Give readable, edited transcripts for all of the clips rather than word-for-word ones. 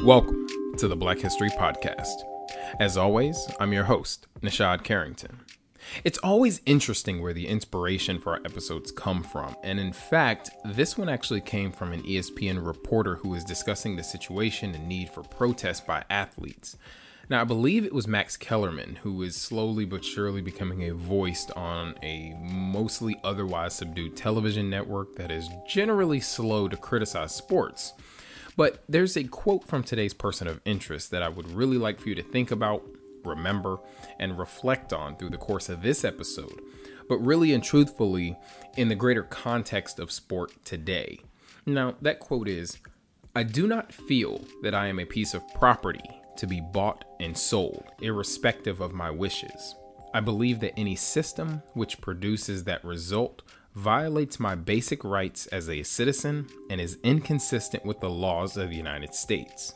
Welcome to the Black History Podcast. As always, I'm your host, Nishad Carrington. It's always interesting where the inspiration for our episodes come from, and in fact, this one actually came from an ESPN reporter who was discussing the situation and need for protest by athletes. Now, I believe it was Max Kellerman, who is slowly but surely becoming a voice on a mostly otherwise subdued television network that is generally slow to criticize sports. But there's a quote from today's person of interest that I would really like for you to think about, remember, and reflect on through the course of this episode, but really and truthfully in the greater context of sport today. Now, that quote is, "I do not feel that I am a piece of property to be bought and sold, irrespective of my wishes. I believe that any system which produces that result violates my basic rights as a citizen and is inconsistent with the laws of the United States."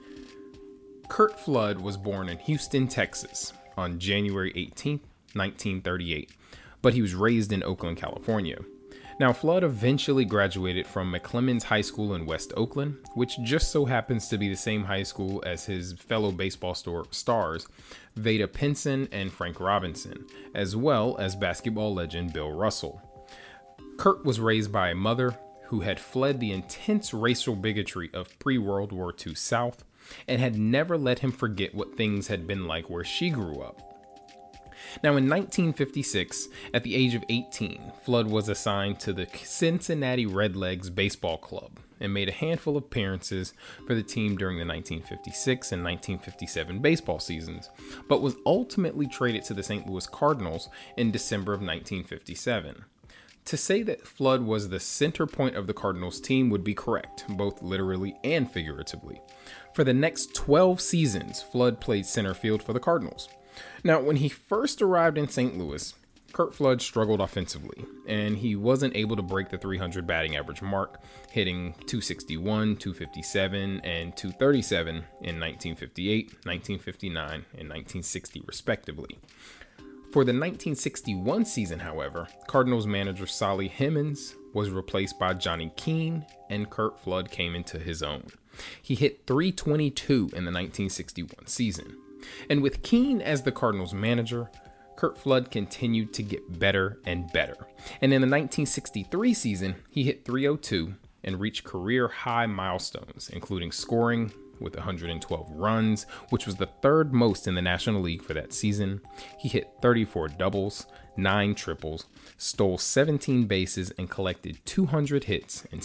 Curt Flood was born in Houston, Texas on January 18, 1938, but he was raised in Oakland, California. Now, Flood eventually graduated from McClemens High School in West Oakland, which just so happens to be the same high school as his fellow baseball stars, Vada Pinson and Frank Robinson, as well as basketball legend Bill Russell. Curt was raised by a mother who had fled the intense racial bigotry of pre-World War II South and had never let him forget what things had been like where she grew up. Now, in 1956, at the age of 18, Flood was assigned to the Cincinnati Redlegs Baseball Club and made a handful of appearances for the team during the 1956 and 1957 baseball seasons, but was ultimately traded to the St. Louis Cardinals in December of 1957. To say that Flood was the center point of the Cardinals team would be correct, both literally and figuratively. For the next 12 seasons, Flood played center field for the Cardinals. Now, when he first arrived in St. Louis, Curt Flood struggled offensively, and he wasn't able to break the 300 batting average mark, hitting .261, .257, and .237 in 1958, 1959, and 1960, respectively. For the 1961 season, however, Cardinals manager Solly Hemmons was replaced by Johnny Keane, and Curt Flood came into his own. He hit .322 in the 1961 season. And with Keane as the Cardinals manager, Curt Flood continued to get better and better. And in the 1963 season, he hit .302 and reached career high milestones, including scoring with 112 runs, which was the third most in the National League for that season. He hit 34 doubles, 9 triples, stole 17 bases, and collected 200 hits and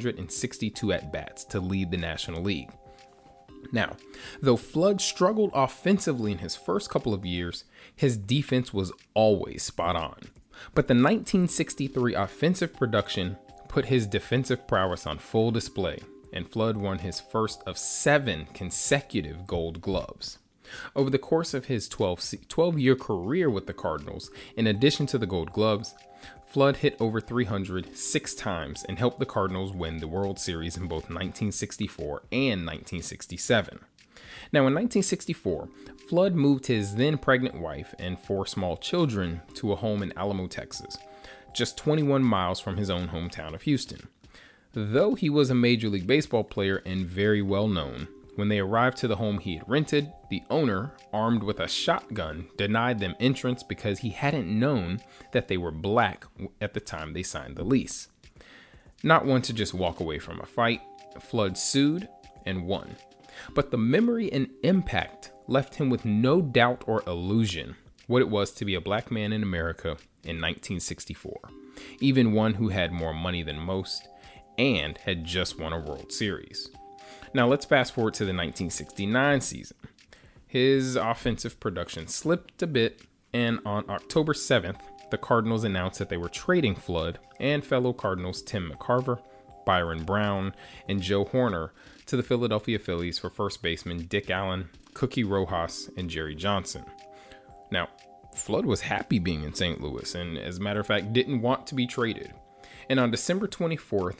662 at-bats to lead the National League. Now, though Flood struggled offensively in his first couple of years, his defense was always spot on. But the 1963 offensive production put his defensive prowess on full display, and Flood won his first of 7 consecutive Gold Gloves. Over the course of his 12-year career with the Cardinals, in addition to the Gold Gloves, Flood hit over .300 6 times and helped the Cardinals win the World Series in both 1964 and 1967. Now, in 1964, Flood moved his then pregnant wife and 4 small children to a home in Alamo, Texas, just 21 miles from his own hometown of Houston. Though he was a Major League Baseball player and very well known, when they arrived to the home he had rented, the owner, armed with a shotgun, denied them entrance because he hadn't known that they were black at the time they signed the lease. Not one to just walk away from a fight, Flood sued and won. But the memory and impact left him with no doubt or illusion what it was to be a black man in America in 1964, even one who had more money than most and had just won a World Series. Now let's fast forward to the 1969 season. His offensive production slipped a bit, and on October 7th, the Cardinals announced that they were trading Flood and fellow Cardinals Tim McCarver, Byron Brown, and Joe Horner to the Philadelphia Phillies for first baseman Dick Allen, Cookie Rojas, and Jerry Johnson. Now, Flood was happy being in St. Louis and, as a matter of fact, didn't want to be traded. And on December 24th,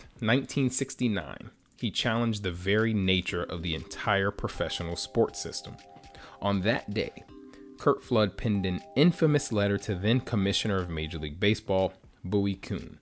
1969, he challenged the very nature of the entire professional sports system. On that day, Curt Flood penned an infamous letter to then Commissioner of Major League Baseball, Bowie Kuhn,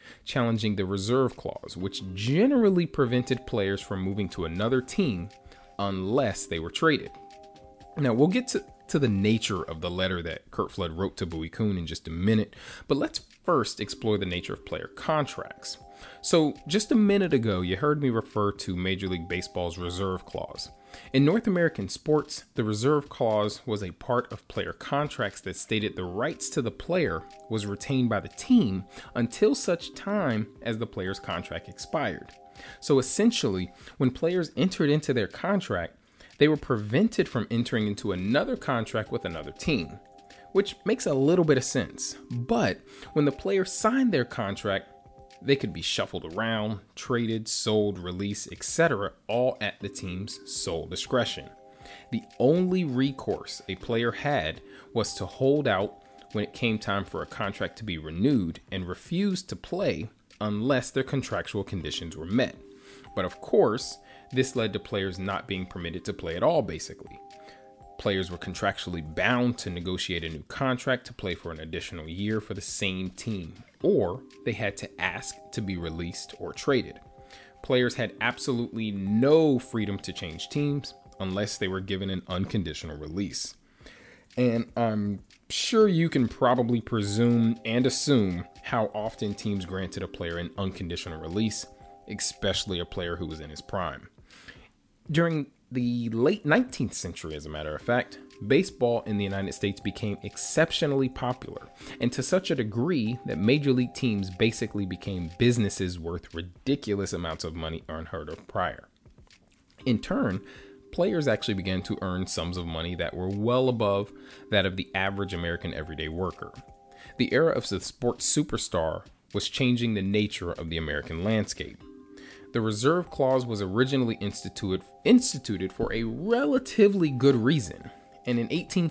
challenging the reserve clause, which generally prevented players from moving to another team unless they were traded. Now, we'll get to the nature of the letter that Curt Flood wrote to Bowie Kuhn in just a minute, but let's first explore the nature of player contracts. So, just a minute ago, you heard me refer to Major League Baseball's reserve clause. In North American sports, the reserve clause was a part of player contracts that stated the rights to the player was retained by the team until such time as the player's contract expired. So essentially, when players entered into their contract, they were prevented from entering into another contract with another team, which makes a little bit of sense. But when the player signed their contract, they could be shuffled around, traded, sold, released, etc., all at the team's sole discretion. The only recourse a player had was to hold out when it came time for a contract to be renewed and refuse to play unless their contractual conditions were met. But of course, this led to players not being permitted to play at all, basically. Players were contractually bound to negotiate a new contract to play for an additional year for the same team, or they had to ask to be released or traded. Players had absolutely no freedom to change teams unless they were given an unconditional release. And I'm sure you can probably presume and assume how often teams granted a player an unconditional release, especially a player who was in his prime. During the late 19th century, as a matter of fact, baseball in the United States became exceptionally popular, and to such a degree that major league teams basically became businesses worth ridiculous amounts of money unheard of prior. In turn, players actually began to earn sums of money that were well above that of the average American everyday worker. The era of the sports superstar was changing the nature of the American landscape. The reserve clause was originally instituted for a relatively good reason, and in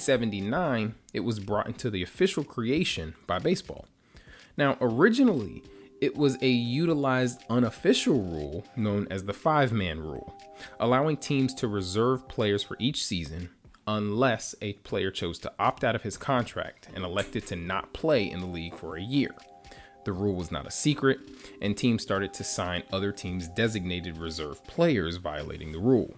1879, it was brought into the official creation by baseball. Now, originally, it was a utilized unofficial rule known as the five-man rule, allowing teams to reserve players for each season unless a player chose to opt out of his contract and elected to not play in the league for a year. The rule was not a secret, and teams started to sign other teams' designated reserve players violating the rule.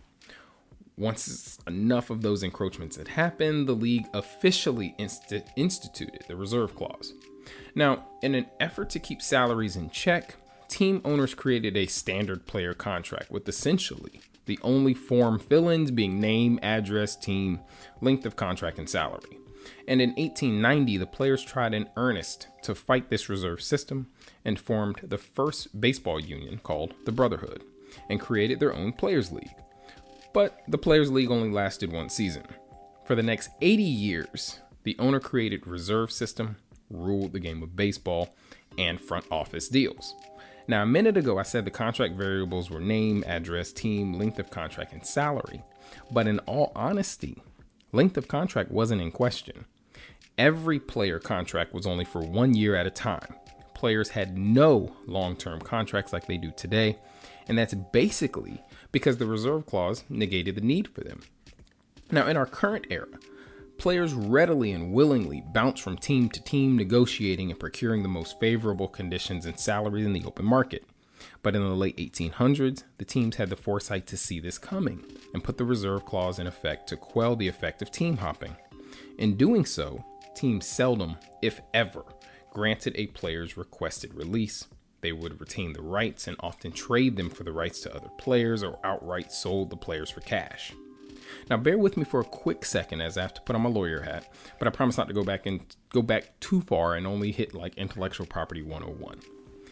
Once enough of those encroachments had happened, the league officially instituted the reserve clause. Now, in an effort to keep salaries in check, team owners created a standard player contract with essentially the only form fill-ins being name, address, team, length of contract, and salary. And in 1890, the players tried in earnest to fight this reserve system and formed the first baseball union called the Brotherhood and created their own Players League. But the Players League only lasted one season. For the next 80 years, the owner-created reserve system ruled the game of baseball and front office deals. Now, a minute ago, I said the contract variables were name, address, team, length of contract, and salary. But in all honesty, length of contract wasn't in question. Every player contract was only for 1 year at a time. Players had no long-term contracts like they do today, and that's basically because the reserve clause negated the need for them. Now, in our current era, players readily and willingly bounce from team to team, negotiating and procuring the most favorable conditions and salaries in the open market. But in the late 1800s, the teams had the foresight to see this coming and put the reserve clause in effect to quell the effect of team hopping. In doing so, teams seldom, if ever, granted a player's requested release. They would retain the rights and often trade them for the rights to other players or outright sold the players for cash. Now, bear with me for a quick second as I have to put on my lawyer hat, but I promise not to go back too far and only hit like intellectual property 101.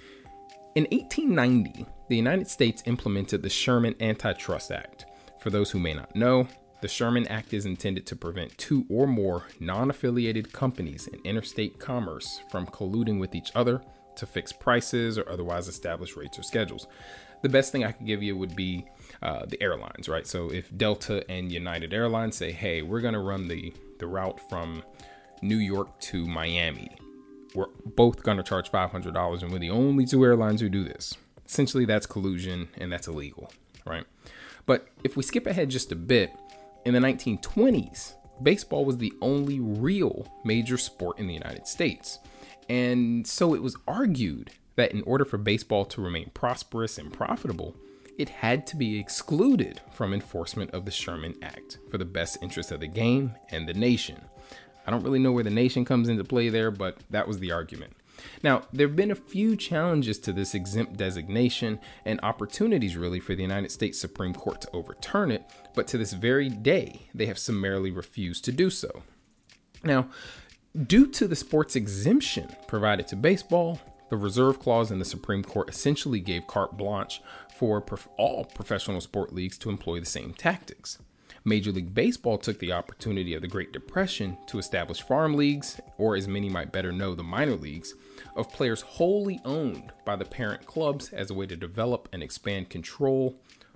In 1890, the United States implemented the Sherman Antitrust Act. For those who may not know, the Sherman Act is intended to prevent two or more non-affiliated companies in interstate commerce from colluding with each other to fix prices or otherwise establish rates or schedules. The best thing I could give you would be the airlines, right? So if Delta and United Airlines say, hey, we're going to run the route from New York to Miami, we're both going to charge $500 and we're the only two airlines who do this. Essentially, that's collusion and that's illegal, right? But if we skip ahead just a bit, in the 1920s, baseball was the only real major sport in the United States. And so it was argued that in order for baseball to remain prosperous and profitable, it had to be excluded from enforcement of the Sherman Act for the best interest of the game and the nation. I don't really know where the nation comes into play there, but that was the argument. Now, there have been a few challenges to this exempt designation and opportunities really for the United States Supreme Court to overturn it, but to this very day, they have summarily refused to do so. Now, due to the sports exemption provided to baseball, the reserve clause in the Supreme Court essentially gave carte blanche for all professional sport leagues to employ the same tactics. Major League Baseball took the opportunity of the Great Depression to establish farm leagues, or as many might better know, the minor leagues, of players wholly owned by the parent clubs as a way to develop and expand controls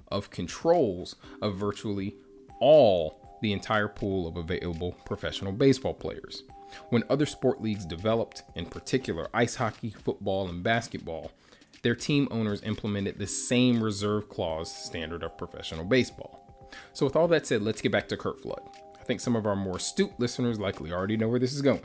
of virtually all the entire pool of available professional baseball players. When other sport leagues developed, in particular ice hockey, football, and basketball, their team owners implemented the same reserve clause standard of professional baseball. So with all that said, let's get back to Curt Flood. I think some of our more astute listeners likely already know where this is going.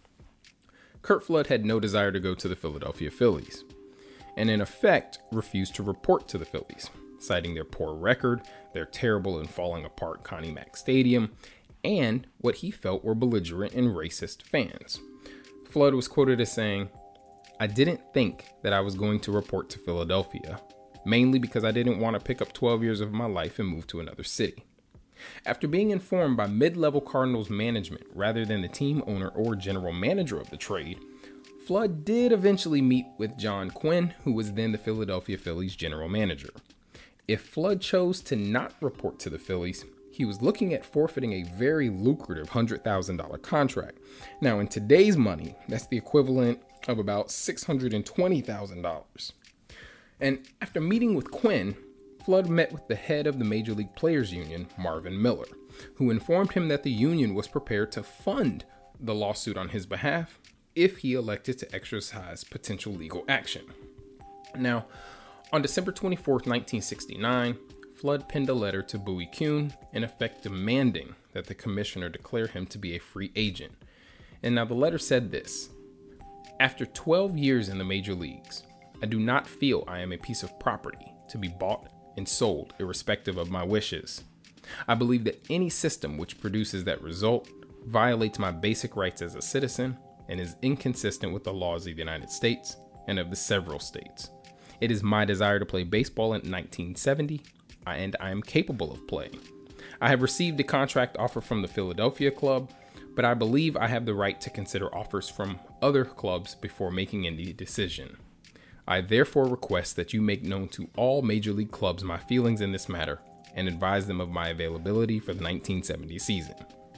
Curt Flood had no desire to go to the Philadelphia Phillies, and in effect refused to report to the Phillies, citing their poor record, their terrible and falling apart Connie Mack Stadium, and what he felt were belligerent and racist fans. Flood was quoted as saying, "I didn't think that I was going to report to Philadelphia, mainly because I didn't want to pick up 12 years of my life and move to another city." After being informed by mid-level Cardinals management rather than the team owner or general manager of the trade, Flood did eventually meet with John Quinn, who was then the Philadelphia Phillies general manager. If Flood chose to not report to the Phillies, he was looking at forfeiting a very lucrative $100,000 contract. Now, in today's money, that's the equivalent of about $620,000. And after meeting with Quinn, Flood met with the head of the Major League Players Union, Marvin Miller, who informed him that the union was prepared to fund the lawsuit on his behalf if he elected to exercise potential legal action. Now, on December 24th, 1969, Flood penned a letter to Bowie Kuhn, in effect demanding that the commissioner declare him to be a free agent. And now the letter said this: "After 12 years in the major leagues, I do not feel I am a piece of property to be bought and sold irrespective of my wishes. I believe that any system which produces that result violates my basic rights as a citizen and is inconsistent with the laws of the United States and of the several states. It is my desire to play baseball in 1970, and I am capable of playing. I have received a contract offer from the Philadelphia club, but I believe I have the right to consider offers from other clubs before making any decision. I therefore request that you make known to all major league clubs my feelings in this matter and advise them of my availability for the 1970 season."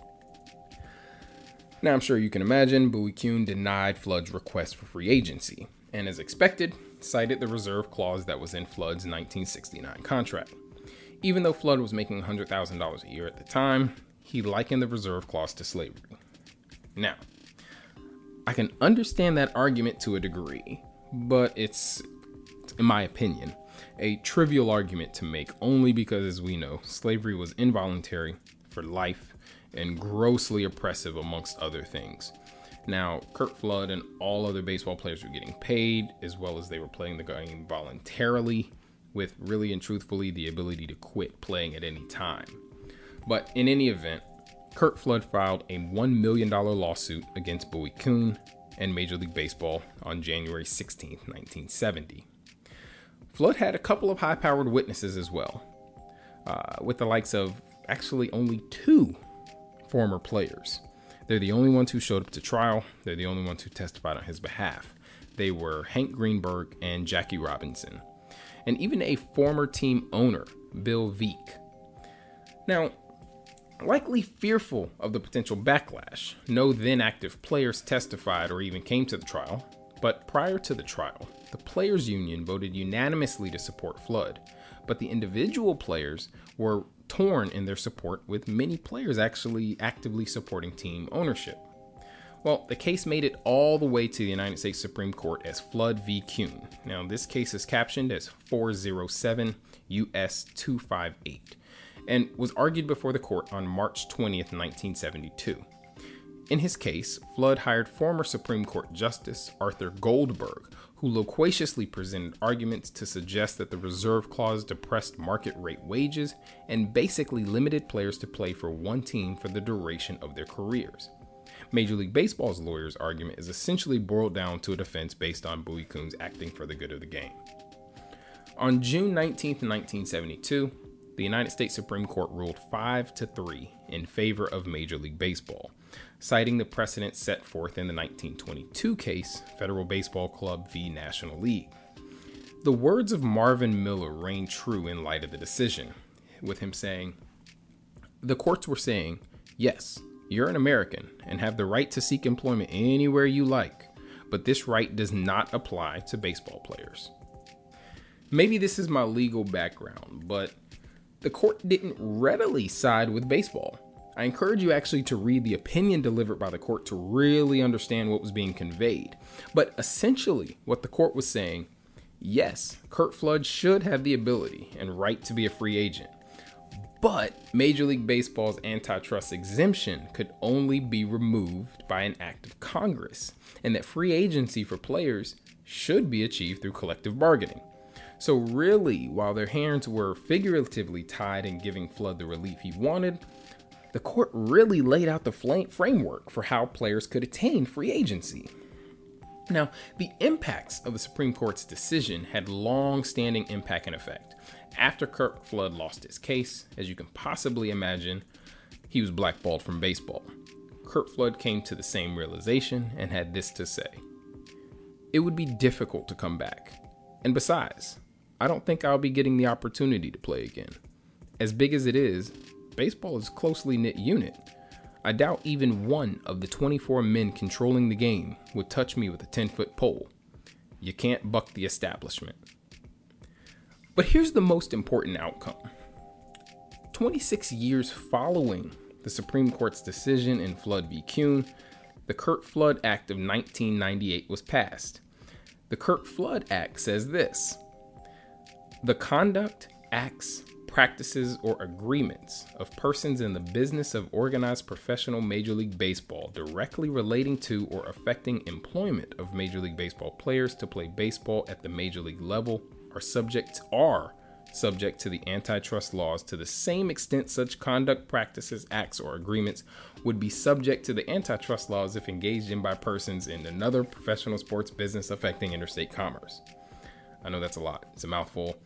Now, I'm sure you can imagine Bowie Kuhn denied Flood's request for free agency, and as expected, cited the reserve clause that was in Flood's 1969 contract. Even though Flood was making $100,000 a year at the time, he likened the reserve clause to slavery. Now, I can understand that argument to a degree, but it's, in my opinion, a trivial argument to make only because, as we know, slavery was involuntary for life and grossly oppressive amongst other things. Now, Curt Flood and all other baseball players were getting paid, as well as they were playing the game voluntarily, with really and truthfully the ability to quit playing at any time. But in any event, Curt Flood filed a $1 million lawsuit against Bowie Kuhn and Major League Baseball on January 16, 1970. Flood had a couple of high-powered witnesses as well, with the likes of actually only 2 former players. They're the only ones who showed up to trial. They're the only ones who testified on his behalf. They were Hank Greenberg and Jackie Robinson, and even a former team owner, Bill Veeck. Now, likely fearful of the potential backlash, no then active players testified or even came to the trial. But prior to the trial, the Players Union voted unanimously to support Flood, but the individual players were torn in their support, with many players actually actively supporting team ownership. Well, the case made it all the way to the United States Supreme Court as Flood v. Kuhn. Now, this case is captioned as 407 U.S. 258 and was argued before the court on March 20th, 1972. In his case, Flood hired former Supreme Court Justice Arthur Goldberg, who who loquaciously presented arguments to suggest that the reserve clause depressed market rate wages and basically limited players to play for one team for the duration of their careers. Major League Baseball's lawyer's argument is essentially boiled down to a defense based on Bowie Kuhn's acting for the good of the game. On June 19, 1972, the United States Supreme Court ruled 5-3 in favor of Major League Baseball, citing the precedent set forth in the 1922 case, Federal Baseball Club v. National League. The words of Marvin Miller reign true in light of the decision, with him saying, "The courts were saying, yes, you're an American and have the right to seek employment anywhere you like, but this right does not apply to baseball players." Maybe this is my legal background, but the court didn't readily side with baseball. I encourage you actually to read the opinion delivered by the court to really understand what was being conveyed. But essentially, what the court was saying, yes, Curt Flood should have the ability and right to be a free agent, but Major League Baseball's antitrust exemption could only be removed by an act of Congress, and that free agency for players should be achieved through collective bargaining. So really, while their hands were figuratively tied in giving Flood the relief he wanted, the court really laid out the framework for how players could attain free agency. Now, the impacts of the Supreme Court's decision had long-standing impact and effect. After Curt Flood lost his case, as you can possibly imagine, he was blackballed from baseball. Curt Flood came to the same realization and had this to say: "It would be difficult to come back. And besides, I don't think I'll be getting the opportunity to play again. As big as it is, baseball is a closely knit unit. I doubt even one of the 24 men controlling the game would touch me with a 10-foot pole. You can't buck the establishment." But here's the most important outcome. 26 years following the Supreme Court's decision in Flood v. Kuhn, the Curt Flood Act of 1998 was passed. The Curt Flood Act says this: "The conduct, acts, practices, or agreements of persons in the business of organized professional Major League Baseball directly relating to or affecting employment of Major League Baseball players to play baseball at the Major League level are subject to the antitrust laws to the same extent such conduct, practices, acts, or agreements would be subject to the antitrust laws if engaged in by persons in another professional sports business affecting interstate commerce." I know that's a lot. It's a mouthful.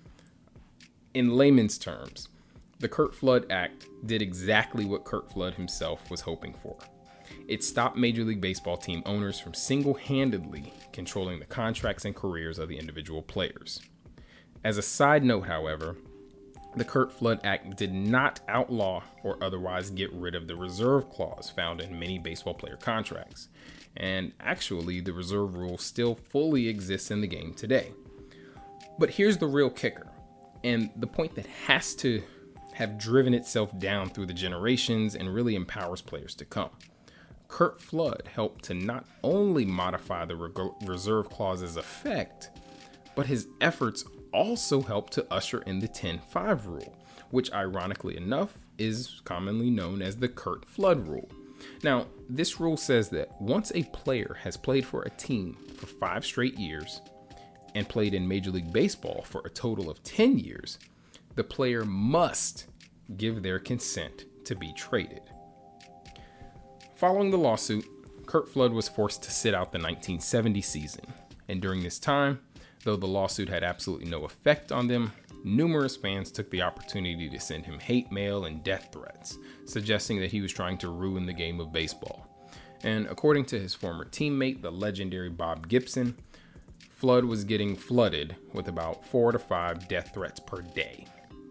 In layman's terms, the Curt Flood Act did exactly what Curt Flood himself was hoping for. It stopped Major League Baseball team owners from single-handedly controlling the contracts and careers of the individual players. As a side note, however, the Curt Flood Act did not outlaw or otherwise get rid of the reserve clause found in many baseball player contracts. And actually, the reserve rule still fully exists in the game today. But here's the real kicker, and the point that has to have driven itself down through the generations and really empowers players to come. Curt Flood helped to not only modify the reserve clause's effect, but his efforts also helped to usher in the 10-5 rule, which ironically enough is commonly known as the Curt Flood rule. Now, this rule says that once a player has played for a team for 5 straight years and played in Major League Baseball for a total of 10 years, the player must give their consent to be traded. Following the lawsuit, Curt Flood was forced to sit out the 1970 season, and during this time, though the lawsuit had absolutely no effect on them, numerous fans took the opportunity to send him hate mail and death threats, suggesting that he was trying to ruin the game of baseball. And according to his former teammate, the legendary Bob Gibson, Flood was getting flooded with about 4 to 5 death threats per day.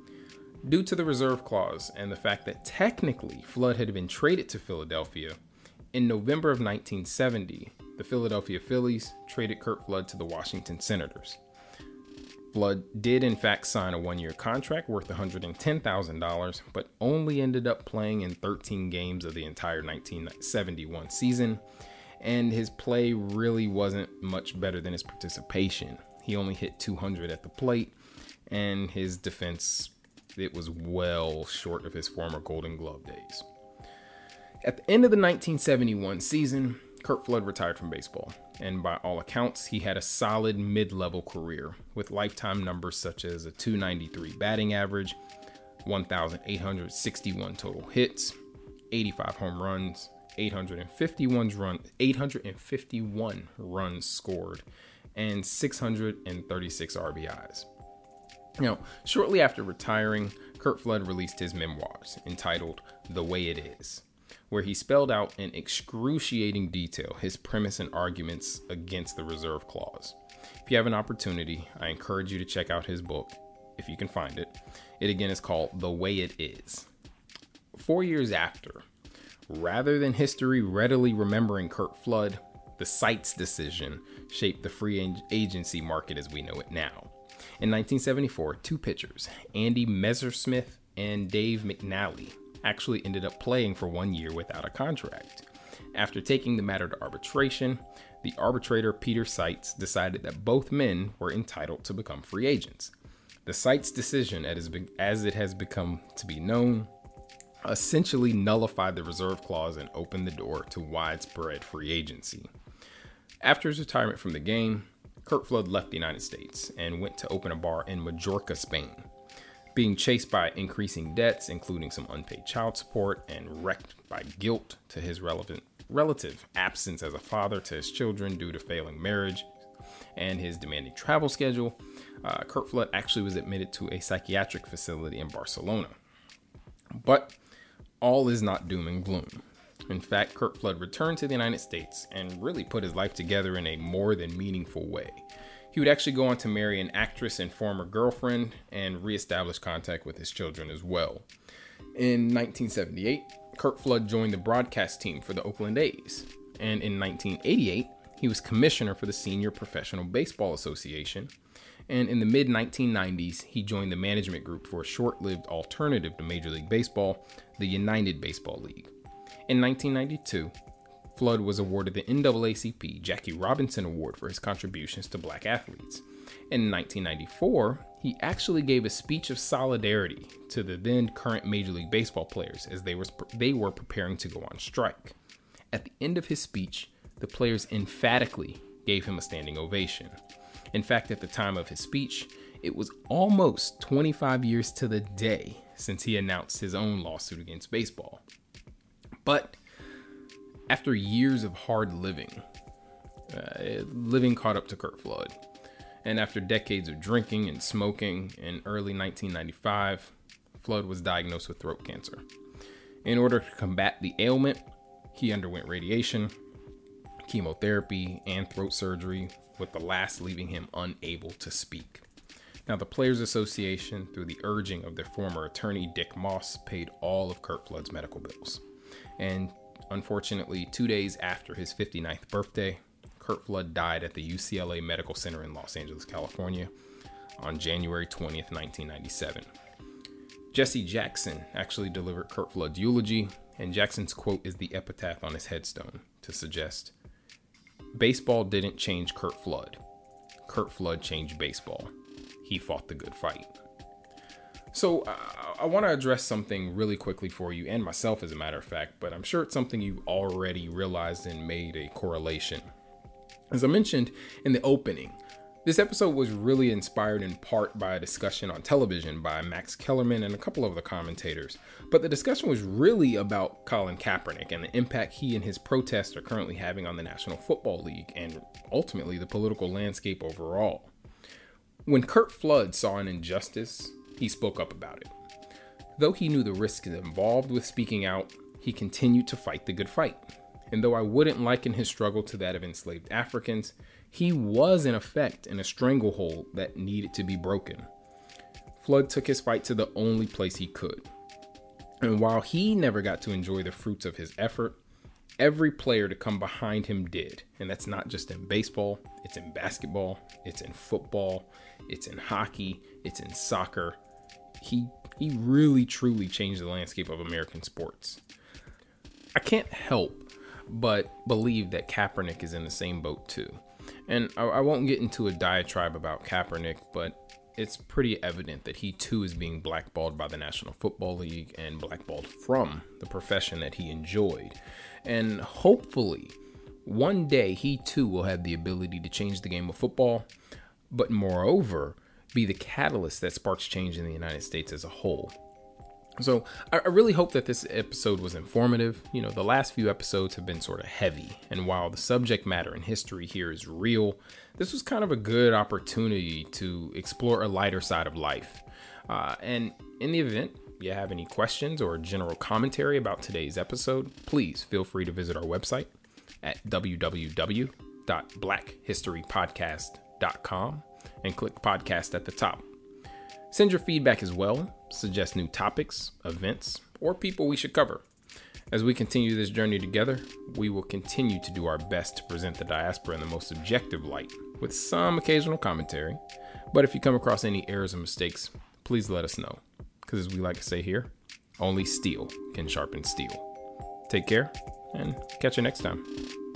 Due to the reserve clause and the fact that technically Flood had been traded to Philadelphia, in November of 1970, the Philadelphia Phillies traded Curt Flood to the Washington Senators. Flood did in fact sign a 1-year contract worth $110,000, but only ended up playing in 13 games of the entire 1971 season, and his play really wasn't much better than his participation. He only hit .200 at the plate, and his defense, it was well short of his former Golden Glove days. At the end of the 1971 season, Curt Flood retired from baseball, and by all accounts, he had a solid mid-level career with lifetime numbers such as a .293 batting average, 1,861 total hits, 85 home runs, 851 runs scored, and 636 RBIs. Now, shortly after retiring, Curt Flood released his memoirs entitled The Way It Is, where he spelled out in excruciating detail his premise and arguments against the reserve clause. If you have an opportunity, I encourage you to check out his book, if you can find it. It again is called The Way It Is. 4 years after, rather than history readily remembering Curt Flood, the Seitz decision shaped the free agency market as we know it now. In 1974, two pitchers, Andy Messersmith and Dave McNally, actually ended up playing for 1 year without a contract. After taking the matter to arbitration, the arbitrator Peter Seitz decided that both men were entitled to become free agents. The Seitz decision, as it has become to be known, essentially nullified the reserve clause and opened the door to widespread free agency. After his retirement from the game, Curt Flood left the United States and went to open a bar in Majorca, Spain. Being chased by increasing debts, including some unpaid child support, and wrecked by guilt to his relative absence as a father to his children due to failing marriage and his demanding travel schedule, Curt Flood actually was admitted to a psychiatric facility in Barcelona. But all is not doom and gloom. In fact, Curt Flood returned to the United States and really put his life together in a more than meaningful way. He would actually go on to marry an actress and former girlfriend and reestablish contact with his children as well. In 1978, Curt Flood joined the broadcast team for the Oakland A's. And in 1988, he was commissioner for the Senior Professional Baseball Association. And in the mid-1990s, he joined the management group for a short-lived alternative to Major League Baseball, the United Baseball League. In 1992, Flood was awarded the NAACP Jackie Robinson Award for his contributions to black athletes. In 1994, he actually gave a speech of solidarity to the then current Major League Baseball players as they were preparing to go on strike. At the end of his speech, the players emphatically gave him a standing ovation. In fact, at the time of his speech, it was almost 25 years to the day since he announced his own lawsuit against baseball. But after years of hard living caught up to Curt Flood. And after decades of drinking and smoking, in early 1995, Flood was diagnosed with throat cancer. In order to combat the ailment, he underwent radiation, chemotherapy, and throat surgery, with the last leaving him unable to speak. Now, the Players Association, through the urging of their former attorney, Dick Moss, paid all of Curt Flood's medical bills. And unfortunately, 2 days after his 59th birthday, Curt Flood died at the UCLA Medical Center in Los Angeles, California, on January 20th, 1997. Jesse Jackson actually delivered Curt Flood's eulogy, and Jackson's quote is the epitaph on his headstone to suggest, "Baseball didn't change Curt Flood. Curt Flood changed baseball. He fought the good fight." So I want to address something really quickly for you, and myself as a matter of fact, but I'm sure it's something you've already realized and made a correlation. As I mentioned in the opening, this episode was really inspired in part by a discussion on television by Max Kellerman and a couple of the commentators. But the discussion was really about Colin Kaepernick and the impact he and his protests are currently having on the National Football League and ultimately the political landscape overall. When Curt Flood saw an injustice, he spoke up about it. Though he knew the risks involved with speaking out, he continued to fight the good fight. And though I wouldn't liken his struggle to that of enslaved Africans, he was in effect in a stranglehold that needed to be broken. Flood took his fight to the only place he could. And while he never got to enjoy the fruits of his effort, every player to come behind him did. And that's not just in baseball, it's in basketball, it's in football, it's in hockey, it's in soccer. He really truly changed the landscape of American sports. I can't help but believe that Kaepernick is in the same boat too. And I won't get into a diatribe about Kaepernick, but it's pretty evident that he too is being blackballed by the National Football League and blackballed from the profession that he enjoyed. And hopefully, one day he too will have the ability to change the game of football, but moreover, be the catalyst that sparks change in the United States as a whole. So I really hope that this episode was informative. You know, the last few episodes have been sort of heavy, and while the subject matter and history here is real, this was kind of a good opportunity to explore a lighter side of life. And in the event you have any questions or general commentary about today's episode, please feel free to visit our website at www.blackhistorypodcast.com and click podcast at the top. Send your feedback as well, suggest new topics, events, or people we should cover. As we continue this journey together, we will continue to do our best to present the diaspora in the most objective light, with some occasional commentary. But if you come across any errors or mistakes, please let us know. Because as we like to say here, only steel can sharpen steel. Take care, and catch you next time.